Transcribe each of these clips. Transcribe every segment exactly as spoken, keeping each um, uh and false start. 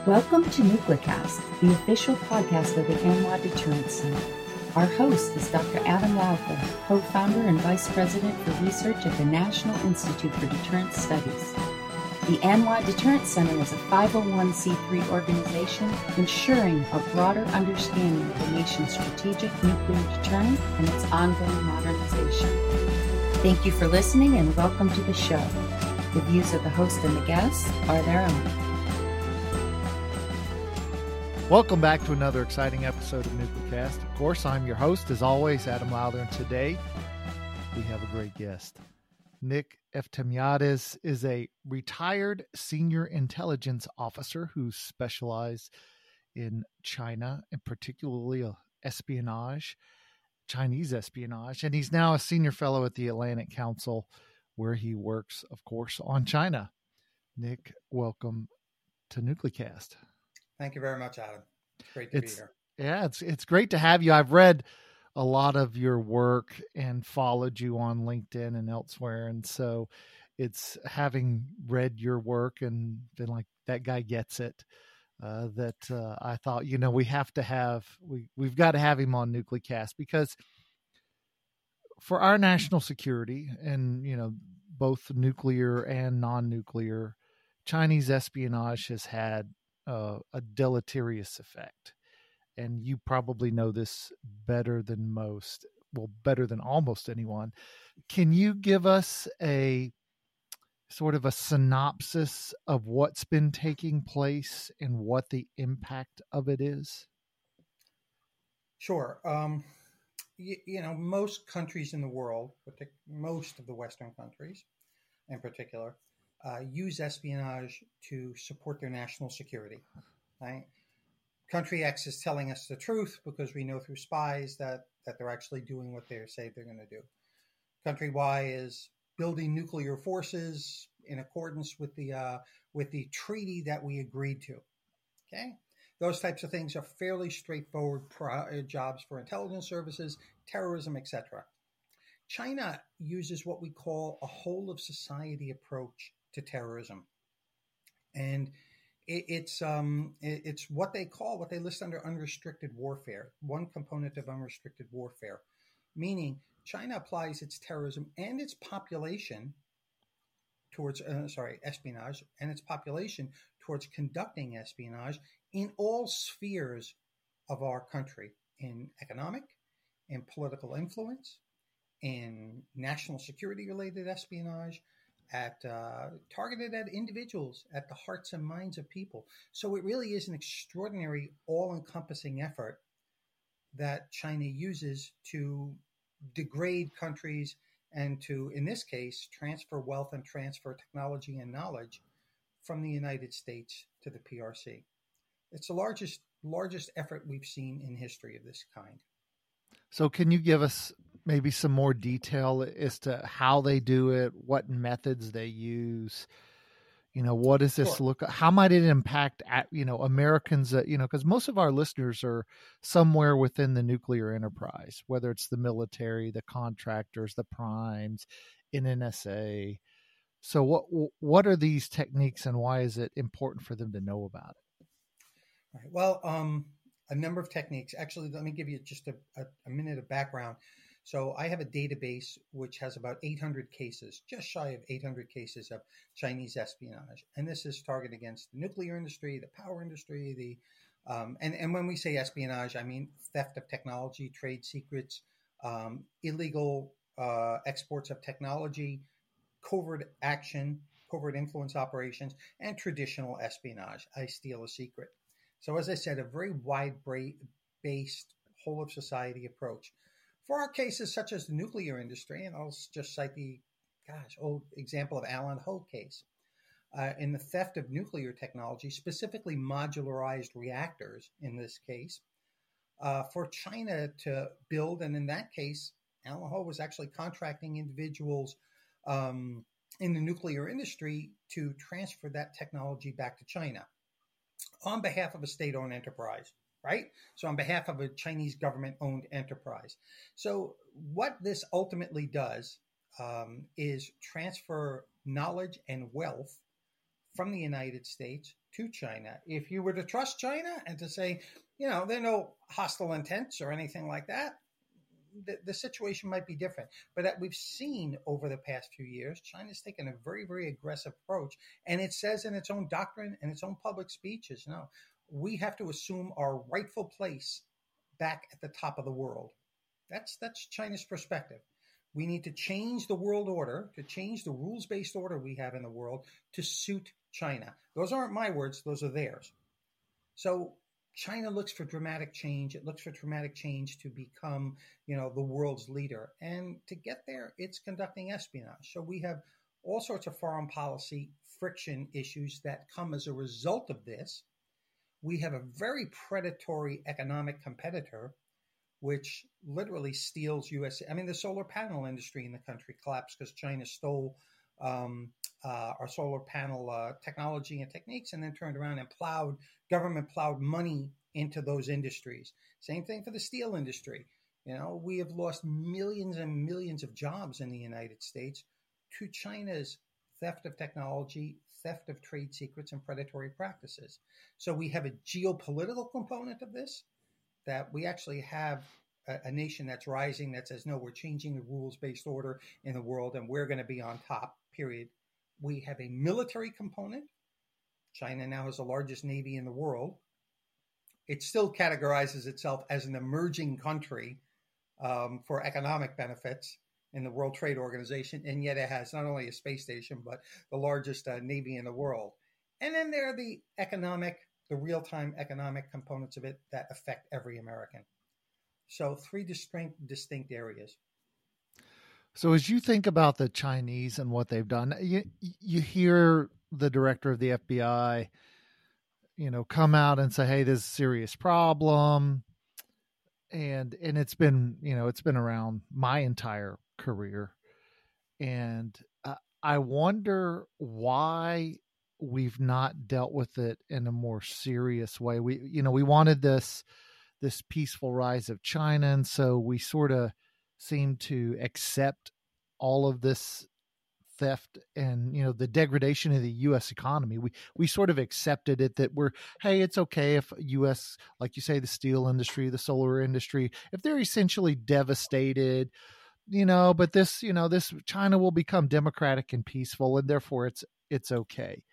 Welcome to NucleCast, the official podcast of the ANWA Deterrence Center. Our host is Doctor Adam Lowther, co-founder and vice president for research at the National Institute for Deterrence Studies. The ANWA Deterrence Center is a five oh one c three organization ensuring a broader understanding of the nation's strategic nuclear deterrent and its ongoing modernization. Thank you for listening and welcome to the show. The views of the host and the guests are their own. Welcome back to another exciting episode of NucleCast. Of course, I'm your host, as always, Adam Lowther, and today we have a great guest. Nick Efthymiadis is a retired senior intelligence officer who specialized in China, and particularly espionage, Chinese espionage, and he's now a senior fellow at the Atlantic Council, where he works, of course, on China. Nick, welcome to NucleCast. Thank you very much, Adam. It's great to it's, be here. Yeah, it's it's great to have you. I've read a lot of your work and followed you on LinkedIn and elsewhere. And so it's having read your work and been like, that guy gets it, uh, that uh, I thought, you know, we have to have, we, we've got to have him on NucleCast, because for our national security and, you know, both nuclear and non-nuclear, Chinese espionage has had Uh, a deleterious effect. And you probably know this better than most, well, better than almost anyone. Can you give us a sort of a synopsis of what's been taking place and what the impact of it is? Sure. Um, you, you know, most countries in the world, most of the Western countries in particular, Uh, use espionage to support their national security. Right? Country X is telling us the truth because we know through spies that, that they're actually doing what they say they're going to do. Country Y is building nuclear forces in accordance with the uh, with the treaty that we agreed to. Okay, those types of things are fairly straightforward pro- jobs for intelligence services, terrorism, et cetera. China uses what we call a whole of society approach to terrorism, and it, it's um, it, it's what they call what they list under unrestricted warfare. One component of unrestricted warfare, meaning China applies its terrorism and its population towards uh, sorry espionage and its population towards conducting espionage in all spheres of our country, in economic, in political influence, in national security related espionage, at uh, targeted at individuals, at the hearts and minds of people. So it really is an extraordinary, all-encompassing effort that China uses to degrade countries and to, in this case, transfer wealth and transfer technology and knowledge from the United States to the P R C. It's the largest largest effort we've seen in history of this kind. So can you give us maybe some more detail as to how they do it, what methods they use? You know, what does this Sure. look, how might it impact, at, you know, Americans that, you know, because most of our listeners are somewhere within the nuclear enterprise, whether it's the military, the contractors, the primes, in N S A. So what, what are these techniques and why is it important for them to know about it? All right. Well, um, a number of techniques. Actually, let me give you just a, a, a minute of background. So I have a database which has about eight hundred cases, just shy of eight hundred cases of Chinese espionage. And this is targeted against the nuclear industry, the power industry, the um, and, and when we say espionage, I mean theft of technology, trade secrets, um, illegal uh, exports of technology, covert action, covert influence operations, and traditional espionage. I steal a secret. So as I said, a very wide-based whole of society approach. For our cases such as the nuclear industry, and I'll just cite the, gosh, old example of Alan Ho case, uh, in the theft of nuclear technology, specifically modularized reactors in this case, uh, for China to build, and in that case, Alan Ho was actually contracting individuals um, in the nuclear industry to transfer that technology back to China on behalf of a state-owned enterprise. Right? So on behalf of a Chinese government-owned enterprise. So what this ultimately does um, is transfer knowledge and wealth from the United States to China. If you were to trust China and to say, you know, there are no hostile intents or anything like that, the, the situation might be different. But that we've seen over the past few years, China's taken a very, very aggressive approach. And it says in its own doctrine and its own public speeches, no, we have to assume our rightful place back at the top of the world. That's that's China's perspective. We need to change the world order, to change the rules-based order we have in the world to suit China. Those aren't my words, those are theirs. So China looks for dramatic change. It looks for dramatic change to become, you know, the world's leader. And to get there, it's conducting espionage. So we have all sorts of foreign policy friction issues that come as a result of this. We have a very predatory economic competitor, which literally steals U S. I mean, the solar panel industry in the country collapsed because China stole um, uh, our solar panel uh, technology and techniques and then turned around and plowed, government plowed money into those industries. Same thing for the steel industry. You know, we have lost millions and millions of jobs in the United States to China's theft of technology, theft of trade secrets, and predatory practices. So we have a geopolitical component of this, that we actually have a, a nation that's rising that says, no, we're changing the rules-based order in the world and we're going to be on top, period. We have a military component. China now has the largest navy in the world. It still categorizes itself as an emerging country um, for economic benefits in the World Trade Organization, and yet it has not only a space station, but the largest uh, navy in the world. And then there are the economic, the real-time economic components of it that affect every American. So three distinct, distinct areas. So as you think about the Chinese and what they've done, you, you hear the director of the F B I, you know, come out and say, hey, this is a serious problem. And, and it's been, you know, it's been around my entire career. And uh, I wonder why we've not dealt with it in a more serious way. We, you know, we wanted this, this peaceful rise of China. And so we sort of seem to accept all of this theft and, you know, the degradation of the U S economy. We, we sort of accepted it that we're, hey, it's okay if U S, like you say, the steel industry, the solar industry, if they're essentially devastated, you know, but this, you know, this China will become democratic and peaceful, and therefore it's, it's okay.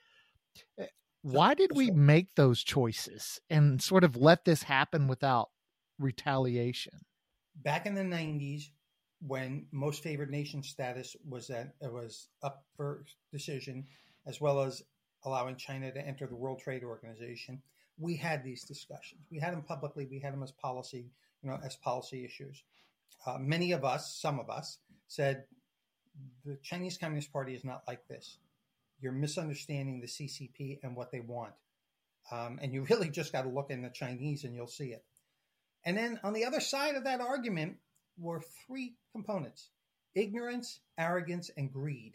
Why did we make those choices and sort of let this happen without retaliation? Back in the nineties, when most favored nation status was at, it was up for decision, as well as allowing China to enter the World Trade Organization, we had these discussions. We had them publicly. We had them as policy, you know, as policy issues. Uh, many of us, some of us, said the Chinese Communist Party is not like this. You're misunderstanding the C C P and what they want. Um, and you really just got to look in the Chinese and you'll see it. And then on the other side of that argument were three components: ignorance, arrogance, and greed.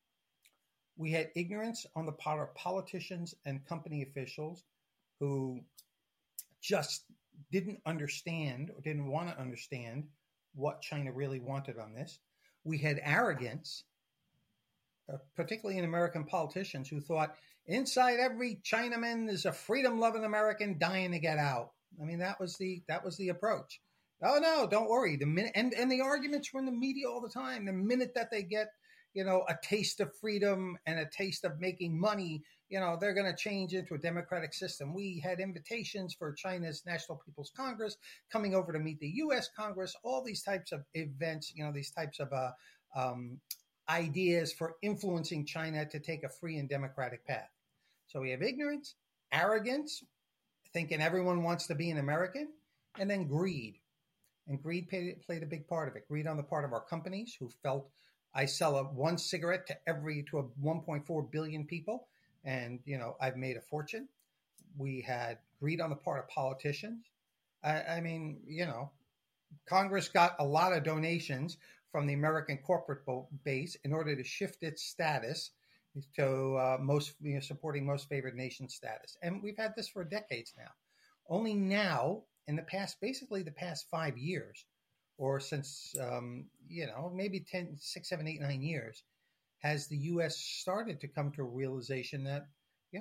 We had ignorance on the part of politicians and company officials who just didn't understand or didn't want to understand what China really wanted on this. We had arrogance, uh, particularly in American politicians who thought inside every Chinaman is a freedom-loving American dying to get out. I mean, that was the that was the approach. Oh no, don't worry. The minute and, and the arguments were in the media all the time. The minute that they get, you know, a taste of freedom and a taste of making money, you know, they're going to change into a democratic system. We had invitations for China's National People's Congress coming over to meet the U S Congress, all these types of events, you know, these types of uh, um, ideas for influencing China to take a free and democratic path. So we have ignorance, arrogance, thinking everyone wants to be an American, and then greed. And greed played, played a big part of it. Greed on the part of our companies who felt I sell a one cigarette to every to a one point four billion people, and you know I've made a fortune. We had greed on the part of politicians. I, I mean, you know, Congress got a lot of donations from the American corporate base in order to shift its status to uh, most you know, supporting most favored nation status, and we've had this for decades now. Only now, in the past, basically the past five years, or since, um, you know, maybe ten, six, seven, eight, nine years, has the U S started to come to a realization that, you know,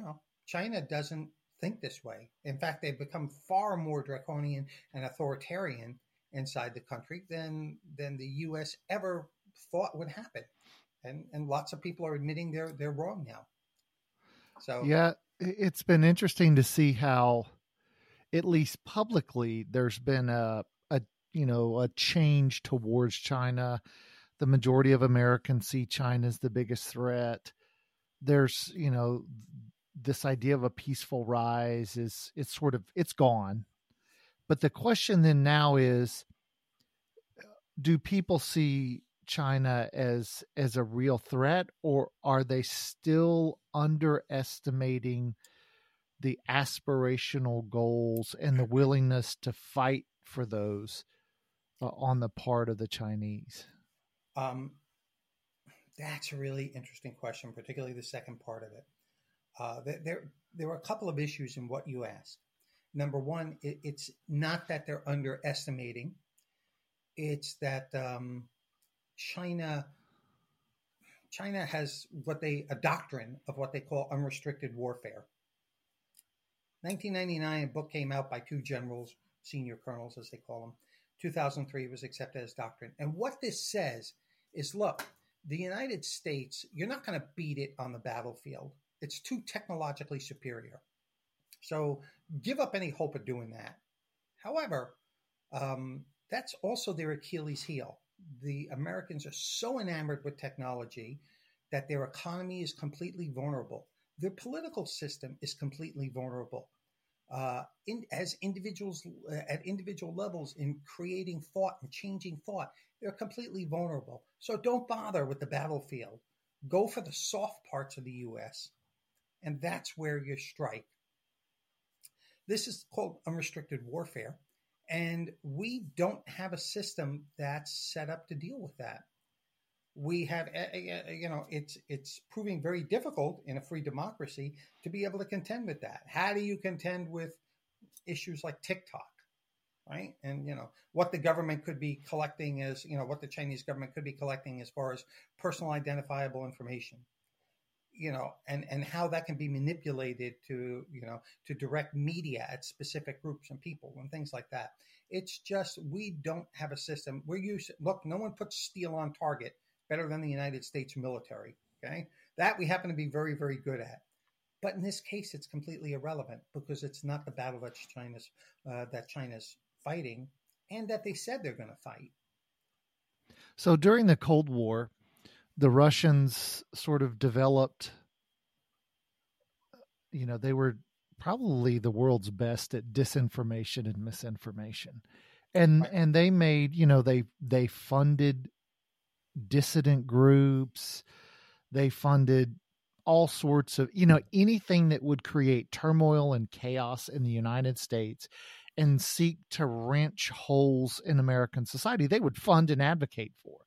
China doesn't think this way. In fact, they've become far more draconian and authoritarian inside the country than than the U S ever thought would happen. And and lots of people are admitting they're they're wrong now. So yeah, it's been interesting to see how, at least publicly, there's been a a you know a change towards China. The majority of Americans see China as the biggest threat. There's, you know, this idea of a peaceful rise is it's sort of it's gone. But the question then now is, do people see China as as a real threat, or are they still underestimating the aspirational goals and the willingness to fight for those uh, on the part of the Chinese? Um, that's a really interesting question, particularly the second part of it. Uh, there, there are a couple of issues in what you asked. Number one, it, it's not that they're underestimating. It's that um, China, China has what they a doctrine of what they call unrestricted warfare. nineteen ninety-nine, a book came out by two generals, senior colonels, as they call them. two thousand three, it was accepted as doctrine. And what this says is, look, the United States, you're not going to beat it on the battlefield. It's too technologically superior. So give up any hope of doing that. However, um, that's also their Achilles heel. The Americans are so enamored with technology that their economy is completely vulnerable. Their political system is completely vulnerable. Uh, in, as individuals uh, at individual levels in creating thought and changing thought, they're completely vulnerable. So don't bother with the battlefield. Go for the soft parts of the U S, and that's where you strike. This is called unrestricted warfare, and we don't have a system that's set up to deal with that. We have, you know, it's it's proving very difficult in a free democracy to be able to contend with that. How do you contend with issues like TikTok, right? And, you know, what the government could be collecting as, you know, what the Chinese government could be collecting as far as personal identifiable information, you know, and, and how that can be manipulated to, you know, to direct media at specific groups and people and things like that. It's just, we don't have a system. We're used, look, no one puts steel on target better than the United States military, okay? That we happen to be very, very good at. But in this case, it's completely irrelevant because it's not the battle that China's, uh, that China's fighting and that they said they're going to fight. So during the Cold War, the Russians sort of developed, you know, they were probably the world's best at disinformation and misinformation. And, Right. and they made, you know, they, they funded dissident groups. They funded all sorts of, you know, anything that would create turmoil and chaos in the United States and seek to wrench holes in American society, they would fund and advocate for.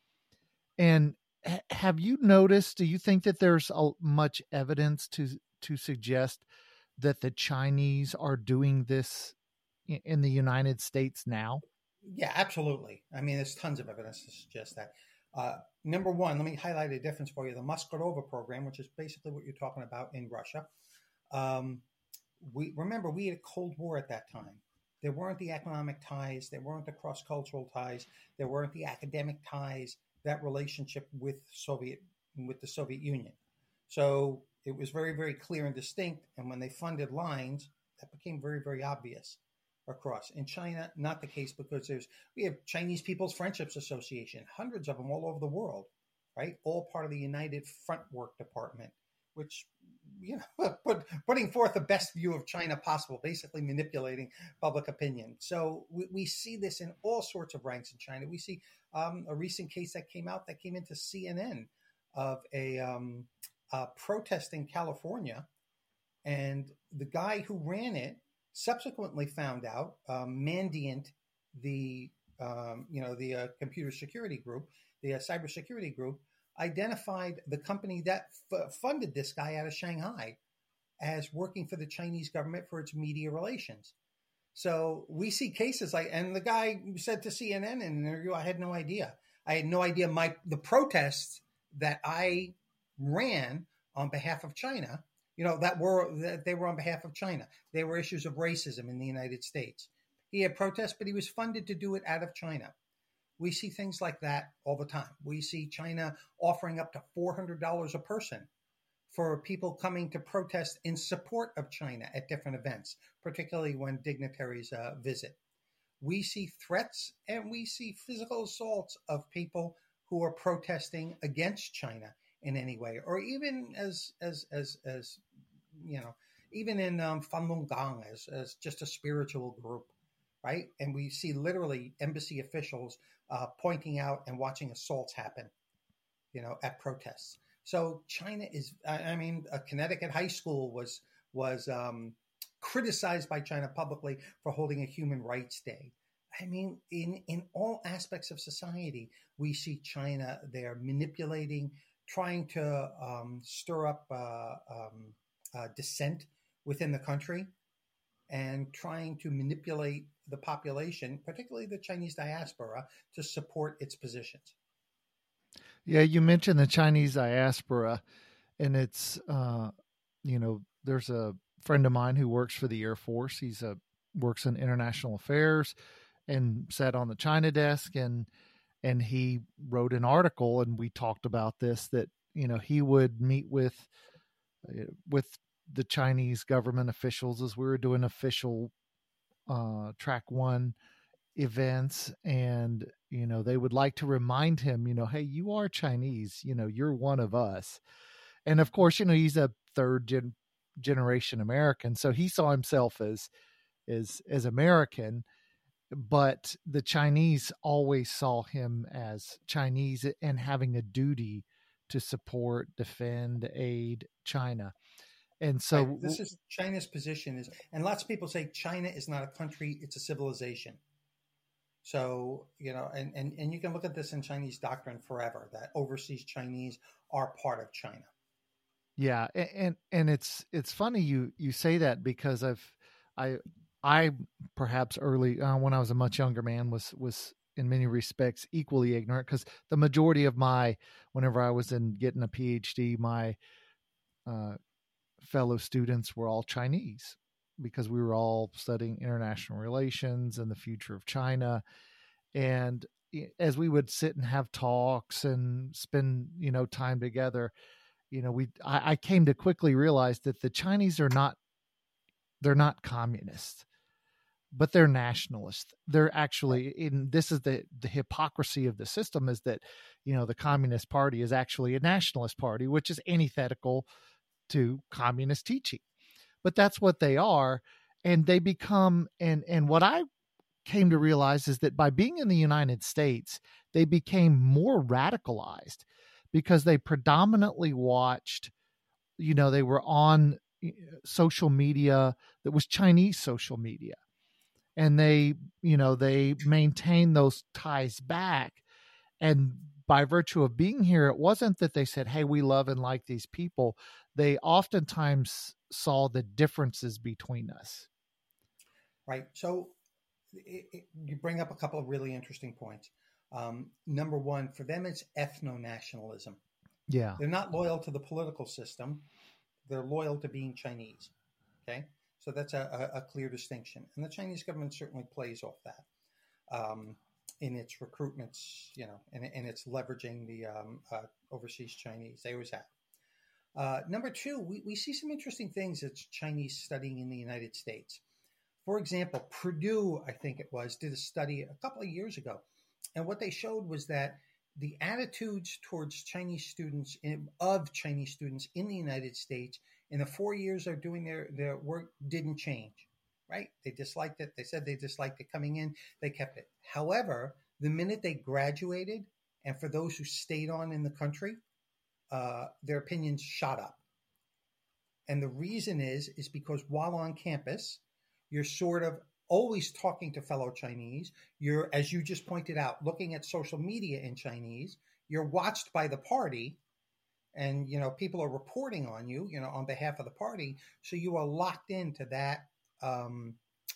And have you noticed, do you think that there's a, much evidence to to suggest that the Chinese are doing this in the United States now? Yeah, absolutely. I mean, there's tons of evidence to suggest that. Uh, number one, let me highlight a difference for you. The Maskarova program, which is basically what you're talking about in Russia. Um, we remember we had a Cold War at that time. There weren't the economic ties. There weren't the cross-cultural ties. There weren't the academic ties, that relationship with Soviet, with the Soviet Union. So it was very, very clear and distinct. And when they funded lines, that became very, very obvious across. In China, not the case because there's we have Chinese People's Friendships Association, hundreds of them all over the world, right? All part of the United Front Work Department, which, you know, put, putting forth the best view of China possible, basically manipulating public opinion. So we, we see this in all sorts of ranks in China. We see um, a recent case that came out that came into C N N of a, um, a protest in California, and the guy who ran it subsequently found out, um, Mandiant, the um, you know the uh, computer security group, the uh, cybersecurity group, identified the company that f- funded this guy out of Shanghai as working for the Chinese government for its media relations. So we see cases like, and the guy said to C N N in an interview, I had no idea. I had no idea my the protests that I ran on behalf of China you know, that were that they were on behalf of China. There were issues of racism in the United States. He had protests, but he was funded to do it out of China. We see things like that all the time. We see China offering up to four hundred dollars a person for people coming to protest in support of China at different events, particularly when dignitaries uh, visit. We see threats and we see physical assaults of people who are protesting against China in any way, or even as as as as you know, even in um, Falun Gong as as just a spiritual group, right? And we see literally embassy officials uh, pointing out and watching assaults happen, you know, at protests. So China is, I mean, a Connecticut high school was was um, criticized by China publicly for holding a human rights day. I mean, in, in all aspects of society, we see China there manipulating, trying to um, stir up uh, um, uh, dissent within the country and trying to manipulate the population, particularly the Chinese diaspora, to support its positions. Yeah, you mentioned the Chinese diaspora, and it's, uh, you know, there's a friend of mine who works for the Air Force. He's a works in international affairs and sat on the China desk, and and he wrote an article, and we talked about this, that, you know, he would meet with with the Chinese government officials as we were doing official uh, track one events, and you know, they would like to remind him, you know, hey, you are Chinese, you know, you're one of us. And of course, you know, he's a third gen- generation American, so he saw himself as as as American, but the Chinese always saw him as Chinese and having a duty to support, defend, aid China. And so right. This is China's position is, and lots of people say China is not a country, it's a civilization. So, you know, and, and, and you can look at this in Chinese doctrine forever, that overseas Chinese are part of China. Yeah. And, and it's, it's funny you, you say that, because I've, I, I perhaps early uh, when I was a much younger man was, was in many respects equally ignorant, because the majority of my, whenever I was in getting a PhD, my, uh, fellow students were all Chinese, because we were all studying international relations and the future of China. And as we would sit and have talks and spend, you know, time together, you know, we, I, I came to quickly realize that the Chinese are not, they're not communists, but they're nationalists. They're actually in, this is the, the hypocrisy of the system, is that, you know, the Communist Party is actually a nationalist party, which is antithetical to communist teaching. But that's what they are. And they become, and, and what I came to realize is that by being in the United States, they became more radicalized, because they predominantly watched, you know, they were on social media that was Chinese social media. And they, you know, they maintained those ties back. And by virtue of being here, it wasn't that they said, hey, we love and like these people. They oftentimes saw the differences between us. Right. So it, it, you bring up a couple of really interesting points. Um, number one, for them, it's ethno-nationalism. Yeah. They're not loyal to the political system. They're loyal to being Chinese. Okay. So that's a, a, a clear distinction. And the Chinese government certainly plays off that um, in its recruitments, you know, and, and it's leveraging the um, uh, overseas Chinese. They always have. Uh, number two, we, we see some interesting things that's Chinese studying in the United States. For example, Purdue, I think it was, did a study a couple of years ago. And what they showed was that the attitudes towards Chinese students, in, of Chinese students in the United States in the four years they're doing their, their work didn't change, right? They disliked it. They said they disliked it coming in. They kept it. However, the minute they graduated, and for those who stayed on in the country, uh, their opinions shot up. And the reason is, is because while on campus, you're sort of always talking to fellow Chinese. You're, as you just pointed out, looking at social media in Chinese. You're watched by the party, and, you know, people are reporting on you, you know, on behalf of the party. So you are locked into that um,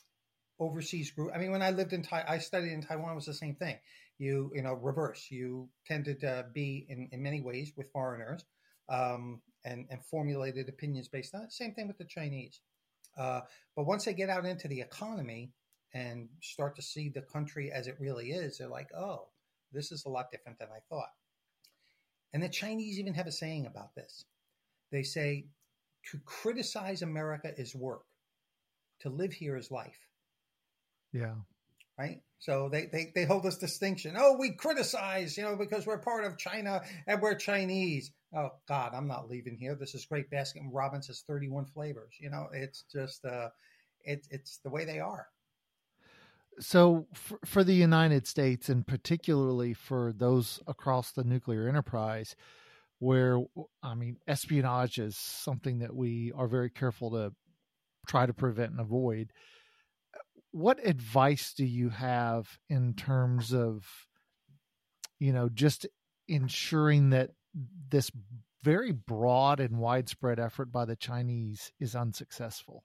overseas group. I mean, when I lived in Tai, I studied in Taiwan, it was the same thing. You, you know, reverse. You tended to be in, in many ways with foreigners. Um, and, and formulated opinions based on it. Same thing with the Chinese. Uh, but once they get out into the economy and start to see the country as it really is, they're like, oh, this is a lot different than I thought. And the Chinese even have a saying about this. They say, to criticize America is work. To live here is life. Yeah. Right? So they, they, they hold this distinction. Oh, we criticize, you know, because we're part of China and we're Chinese. Oh, God, I'm not leaving here. This is great. Baskin Robbins has thirty-one flavors. You know, it's just, uh, it, it's the way they are. So for, for the United States, and particularly for those across the nuclear enterprise, where, I mean, espionage is something that we are very careful to try to prevent and avoid. What advice do you have in terms of, you know, just ensuring that this very broad and widespread effort by the Chinese is unsuccessful?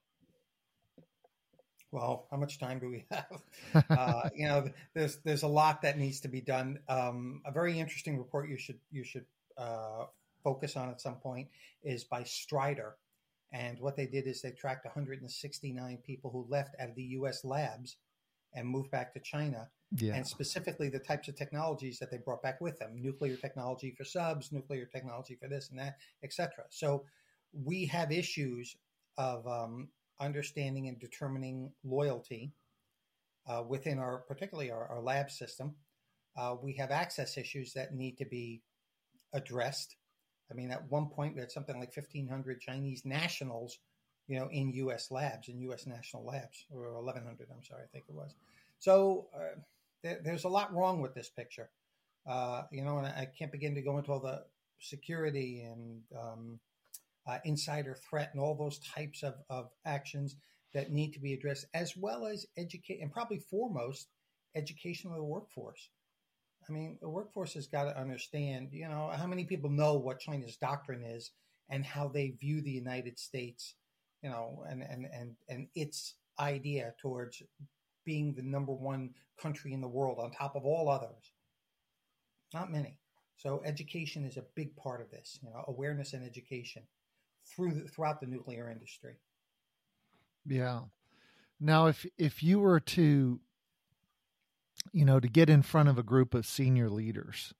Well, how much time do we have? uh, you know, there's there's a lot that needs to be done. Um, a very interesting report you should you should uh, focus on at some point is by Strider. And what they did is they tracked one hundred sixty-nine people who left out of the U S labs and moved back to China. Yeah. And specifically the types of technologies that they brought back with them, nuclear technology for subs, nuclear technology for this and that, et cetera. So we have issues of um, understanding and determining loyalty uh, within our, particularly our, our lab system. Uh, we have access issues that need to be addressed. I mean, at one point we had something like fifteen hundred Chinese nationals, you know, in U S labs, in U S national labs, or eleven hundred, I'm sorry, I think it was. So uh, there, there's a lot wrong with this picture, uh, you know, and I can't begin to go into all the security and um, uh, insider threat and all those types of, of actions that need to be addressed, as well as educate, and probably foremost, education of the workforce. I mean, the workforce has got to understand, you know, how many people know what China's doctrine is and how they view the United States, you know, and, and, and, and its idea towards being the number one country in the world on top of all others. Not many. So education is a big part of this, you know, awareness and education through the, throughout the nuclear industry. Yeah. Now, if if you were to, you know, to get in front of a group of senior leaders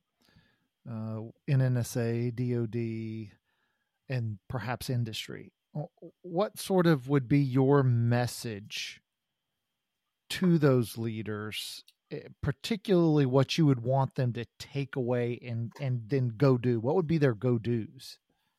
uh, in N S A, D O D, and perhaps industry, what sort of would be your message to those leaders, particularly what you would want them to take away and, and then go do? What would be their go-dos?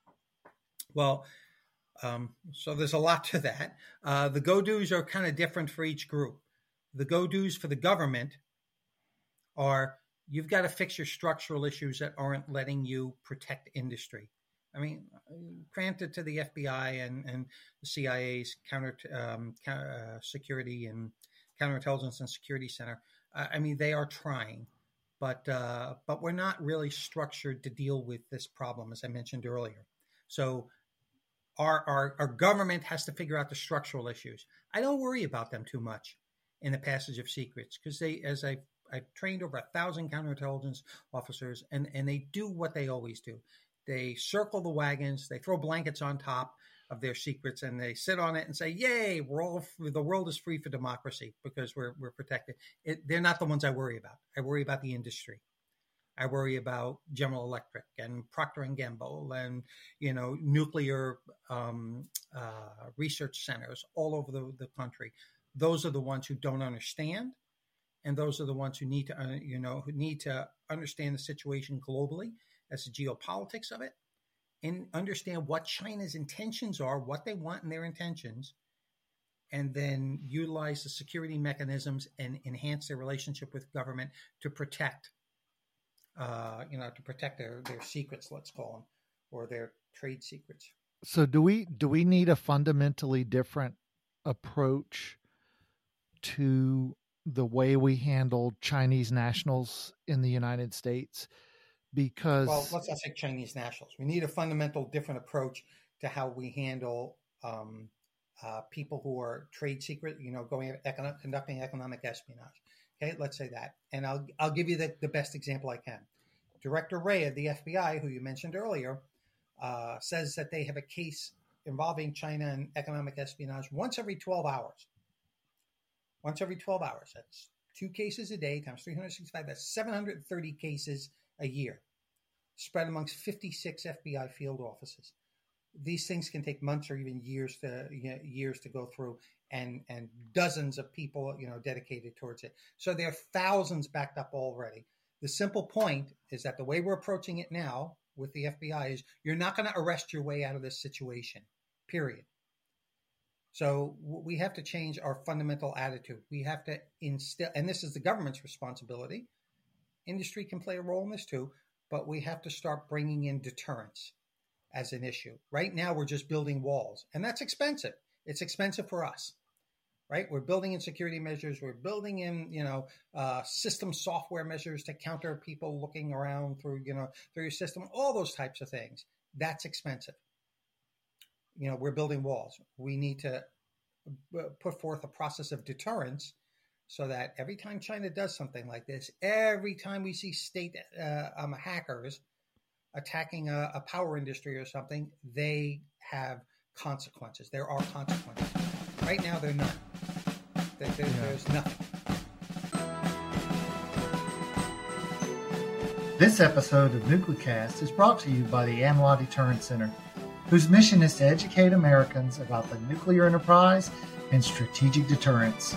Well, um, so there's a lot to that. Uh, the go-dos are kind of different for each group. The go-dos for the government are, you've got to fix your structural issues that aren't letting you protect industry. I mean, granted to the F B I and, and the C I A's counter um, uh, security and counterintelligence and security center, uh, I mean, they are trying, but uh, but we're not really structured to deal with this problem, as I mentioned earlier. So our, our, our government has to figure out the structural issues. I don't worry about them too much in the passage of secrets, because they, as I've, I've trained over a thousand counterintelligence officers, and, and they do what they always do. They circle the wagons, they throw blankets on top of their secrets, and they sit on it and say, yay, we're all, the world is free for democracy because we're, we're protected. It, they're not the ones I worry about. I worry about the industry. I worry about General Electric and Procter and Gamble and, you know, nuclear um, uh, research centers all over the, the country. Those are the ones who don't understand, and those are the ones who need to, uh, you know, who need to understand the situation globally as the geopolitics of it, and understand what China's intentions are, what they want in their intentions, and then utilize the security mechanisms and enhance their relationship with government to protect, uh, you know, to protect their, their secrets, let's call them, or their trade secrets. So do we, do we need a fundamentally different approach to the way we handle Chinese nationals in the United States? Because, well, let's not say Chinese nationals. We need a fundamental different approach to how we handle um, uh, people who are trade secret, you know, going economic, conducting economic espionage. Okay, let's say that. And I'll I'll give you the, the best example I can. Director Wray of the F B I, who you mentioned earlier, uh, says that they have a case involving China and economic espionage once every twelve hours. Once every twelve hours. That's two cases a day times three hundred sixty-five. That's seven hundred thirty cases a year, spread amongst fifty-six F B I field offices. These things can take months or even years to you know, years to go through, and and dozens of people you know dedicated towards it. So there are thousands backed up already. The simple point is that the way we're approaching it now with the F B I is you're not going to arrest your way out of this situation, period. So we have to change our fundamental attitude. We have to instill, and this is the government's responsibility. Industry can play a role in this too, but we have to start bringing in deterrence as an issue. Right now, we're just building walls, and that's expensive. It's expensive for us, right? We're building in security measures. We're building in, you know, uh, system software measures to counter people looking around through, you know, through your system, all those types of things. That's expensive. You know, we're building walls. We need to put forth a process of deterrence so that every time China does something like this, every time we see state uh, um, hackers attacking a, a power industry or something, they have consequences. There are consequences. Right now, they're none. There, there, yeah. There's nothing. This episode of NucleCast is brought to you by the ANWA Deterrence Center, whose mission is to educate Americans about the nuclear enterprise and strategic deterrence.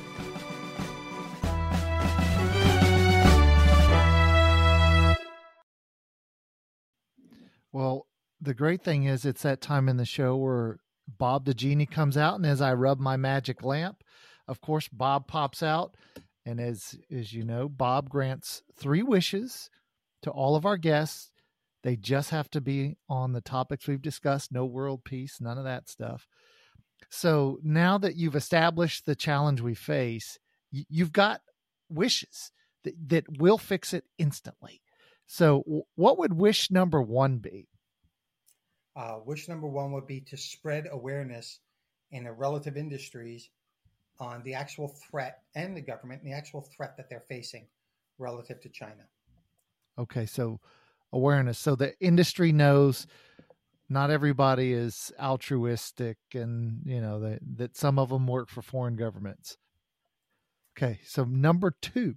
Well, the great thing is it's that time in the show where Bob the Genie comes out, and as I rub my magic lamp, of course, Bob pops out. And as, as you know, Bob grants three wishes to all of our guests. They just have to be on the topics we've discussed, no world peace, none of that stuff. So now that you've established the challenge we face, you've got wishes that, that will fix it instantly. So what would wish number one be? Uh, wish number one would be to spread awareness in the relative industries on the actual threat and the government and the actual threat that they're facing relative to China. Okay, so awareness. So the industry knows not everybody is altruistic, and, you know, that, that some of them work for foreign governments. Okay, so number two.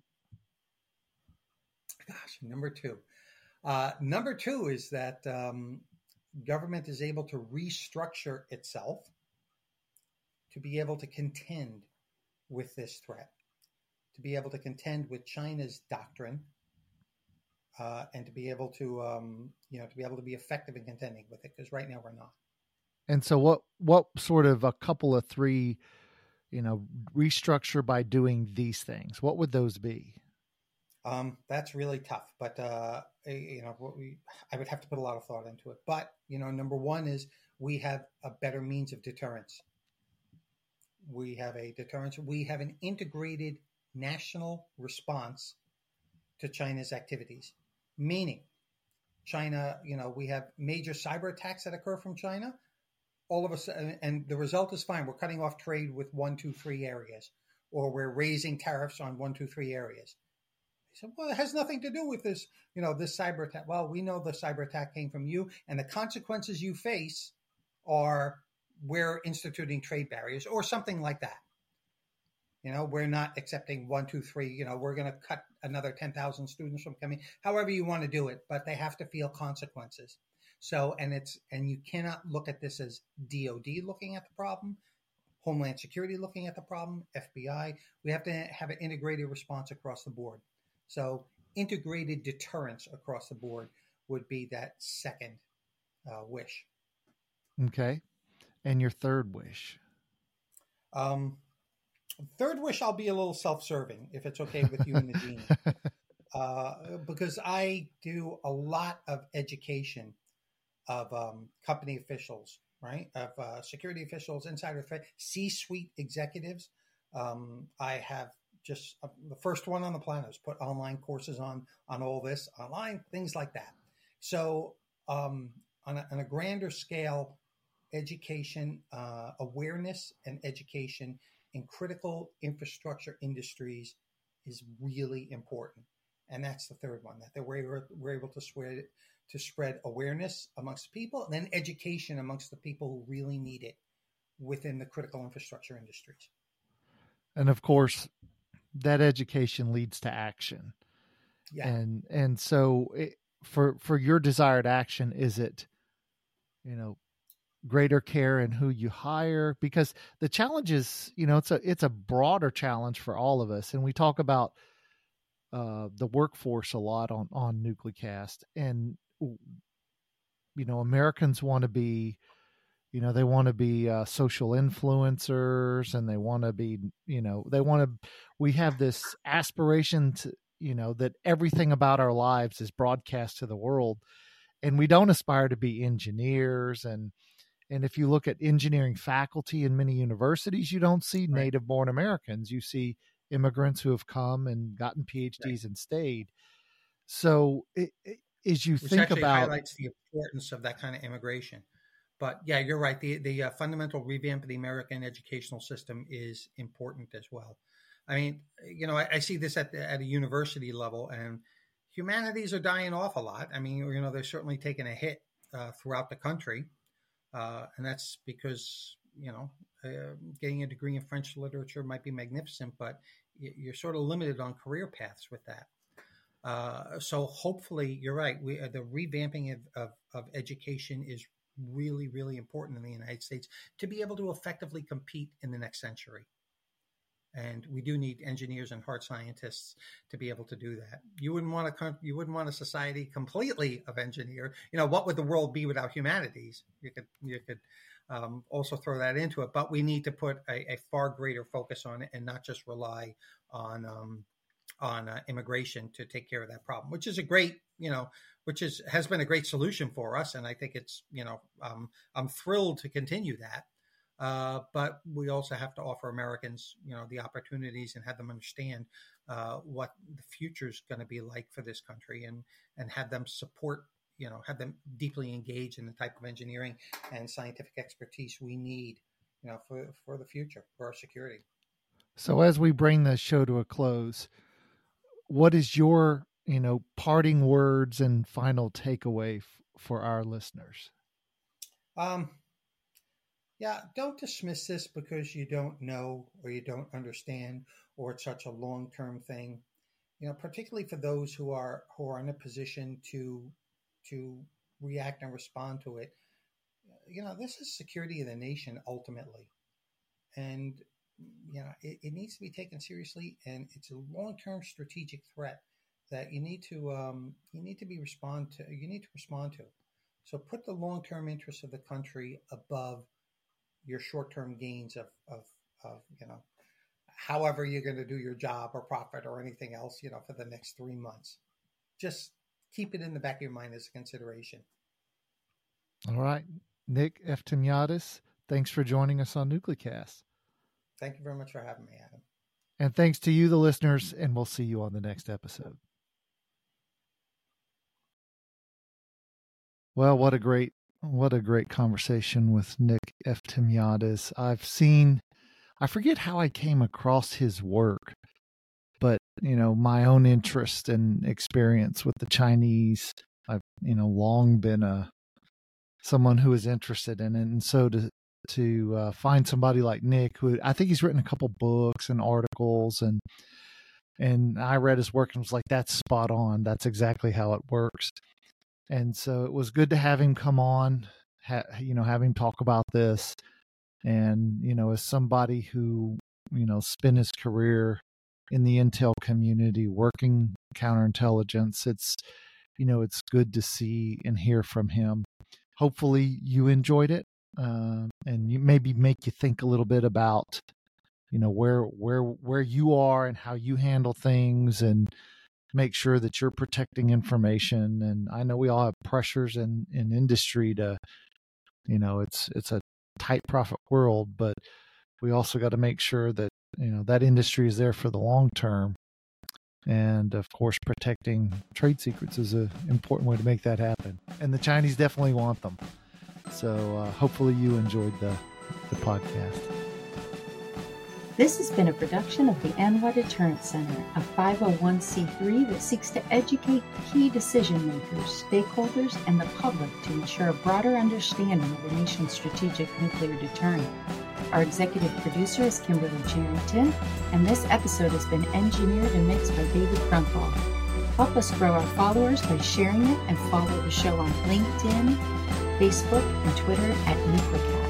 Gosh, number two. Uh, number two is that um, government is able to restructure itself to be able to contend with this threat, to be able to contend with China's doctrine, uh, and to be able to, um, you know, to be able to be effective in contending with it. Because right now we're not. And so, what what sort of a couple of three, you know, restructure by doing these things? What would those be? Um, that's really tough, but, uh, you know, what we, I would have to put a lot of thought into it. But, you know, number one is we have a better means of deterrence. We have a deterrence. We have an integrated national response to China's activities, meaning China, you know, we have major cyber attacks that occur from China. All of us, and the result is fine. We're cutting off trade with one, two, three areas, or we're raising tariffs on one, two, three areas. He said, well, it has nothing to do with this, you know, this cyber attack. Well, we know the cyber attack came from you, and the consequences you face are we're instituting trade barriers or something like that. You know, we're not accepting one, two, three, you know, we're going to cut another ten thousand students from coming, however you want to do it, but they have to feel consequences. So, and it's, and you cannot look at this as D O D looking at the problem, Homeland Security looking at the problem, F B I. We have to have an integrated response across the board. So integrated deterrence across the board would be that second uh, wish. Okay. And your third wish? Um, third wish, I'll be a little self-serving, if it's okay with you and the Dean. Uh, because I do a lot of education of um, company officials, right? Of uh, security officials, insider threat, C-suite executives. Um, I have just uh, the first one on the planet has put online courses on on all this, online, things like that. So um, on, a, on a grander scale, education, uh, awareness and education in critical infrastructure industries is really important. And that's the third one, that we're, we're able to spread, to spread awareness amongst people, and then education amongst the people who really need it within the critical infrastructure industries. And of course, that education leads to action. Yeah. And, and so it, for, for your desired action, is it, you know, greater care in who you hire? Because the challenge is, you know, it's a, it's a broader challenge for all of us. And we talk about uh, the workforce a lot on, on Nuclecast, and, you know, Americans want to be, you know, they want to be uh, social influencers, and they want to be, you know, they want to, we have this aspiration to, you know, that everything about our lives is broadcast to the world, and we don't aspire to be engineers. And, and if you look at engineering faculty in many universities, you don't see Right. native born Americans. You see immigrants who have come and gotten P H Ds right. and stayed. So it, it, as you Which think actually about, highlights the importance of that kind of immigration. But yeah, you're right. The the uh, fundamental revamp of the American educational system is important as well. I mean, you know, I, I see this at the, at a university level, and humanities are dying off a lot. I mean, you know, they're certainly taking a hit uh, throughout the country, uh, and that's because, you know, uh, getting a degree in French literature might be magnificent, but you're sort of limited on career paths with that. Uh, so hopefully, you're right. We uh, the revamping of, of of education is really, really important in the United States to be able to effectively compete in the next century. And we do need engineers and hard scientists to be able to do that. You wouldn't want a you wouldn't want a society completely of engineer. You know, what would the world be without humanities? You could you could um, also throw that into it. But we need to put a, a far greater focus on it and not just rely on um, on uh, immigration to take care of that problem, which is a great, you know, which is has been a great solution for us. And I think it's, you know, um, I'm thrilled to continue that. Uh, but we also have to offer Americans, you know, the opportunities and have them understand uh, what the future is going to be like for this country, and and have them support, you know, have them deeply engaged in the type of engineering and scientific expertise we need, you know, for, for the future, for our security. So as we bring the show to a close, what is your, you know, parting words and final takeaway f- for our listeners? Um, yeah, don't dismiss this because you don't know or you don't understand, or it's such a long-term thing. You know, particularly for those who are who are in a position to to react and respond to it. You know, this is security of the nation ultimately, and you know, it, it needs to be taken seriously, and it's a long-term strategic threat that you need to um, you need to be respond to. You need to respond to. So put the long-term interests of the country above your short-term gains of, of, of you know, however you're going to do your job or profit or anything else, you know, for the next three months. Just keep it in the back of your mind as a consideration. All right. Nick Eftimiadis, thanks for joining us on Nuclecast. Thank you very much for having me, Adam. And thanks to you, the listeners, and we'll see you on the next episode. Well, what a great, what a great conversation with Nick Eftimiadis. I've seen, I forget how I came across his work, but, you know, my own interest and experience with the Chinese, I've, you know, long been a, someone who is interested in it. And so to, to uh, find somebody like Nick, who I think he's written a couple books and articles, and, and I read his work and was like, that's spot on. That's exactly how it works. And so it was good to have him come on, ha, you know, have him talk about this. And, you know, as somebody who, you know, spent his career in the intel community working counterintelligence, it's, you know, it's good to see and hear from him. Hopefully you enjoyed it, uh, and you maybe make you think a little bit about, you know, where, where, where you are and how you handle things, and make sure that you're protecting information. And I know we all have pressures in, in industry to, you know, it's, it's a tight profit world, but we also got to make sure that, you know, that industry is there for the long term. And of course, protecting trade secrets is an important way to make that happen. And the Chinese definitely want them. So uh, hopefully you enjoyed the, the podcast. This has been a production of the ANWA Deterrence Center, a five oh one c three that seeks to educate key decision makers, stakeholders, and the public to ensure a broader understanding of the nation's strategic nuclear deterrent. Our executive producer is Kimberly Charrington, and this episode has been engineered and mixed by David Krumfall. Help us grow our followers by sharing it and follow the show on LinkedIn, Facebook, and Twitter at NuclearCast.